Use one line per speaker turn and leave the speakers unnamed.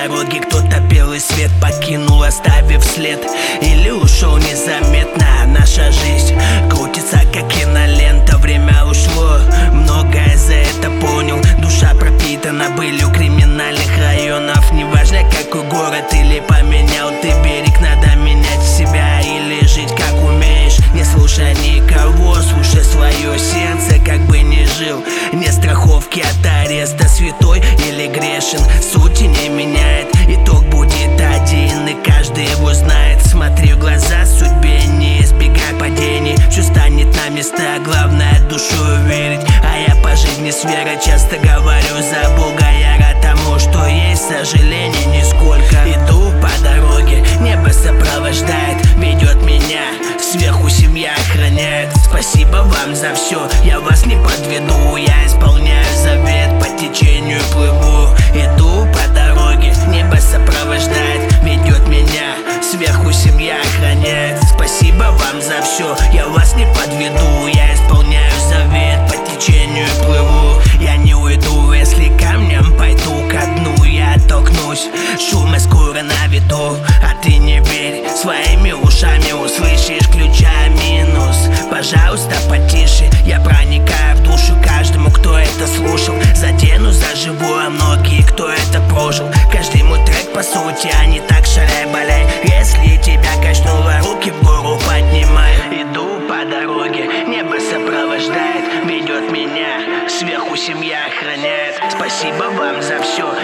дороге кто-то белый свет покинул, оставив след, или ушел незаметно. Наша жизнь крутится как кинолента, время ушло, многое за это понял. Душа пропитана былью криминальных районов. Неважно, какой город или поменял ты берег, надо менять себя или жить как умеешь. Не слушай никого, слушай свое сердце, как бы ни жил. Нет страховки от ареста, святой или грешен, сути не меняет, итог будет один, и каждый его знает. Смотри в глаза судьбе, не избегай падений, все станет на места, главное душой верить. А я по жизни с верой часто говорю за Бога, я рад тому, что есть, сожалений нисколько. Иду по дороге, небо сопровождает, ведет меня, сверху семья охраняет. Спасибо вам за все, я вас не подведу, я исполняю завет, по течению плыву. Иду по дороге, небо сопровождает, ведет меня, сверху семья охраняет. Спасибо вам за все, я вас не подведу, я исполняю завет, по течению плыву. Я не уйду, если камнем пойду ко дну, я оттолкнусь, шума скоро на виду. А ты не верь, своими ушами услышишь ключа минус. Пожалуйста, потише, я проникаю в душу каждому, кто это слушал. Задену за живое многие, кто это прожил. Каждый мой трек по сути, а не так шаляй-баляй. Если тебя качнуло, руки в гору поднимай. Иду по дороге, небо сопровождает, ведет меня, сверху семья охраняет. Спасибо вам за все,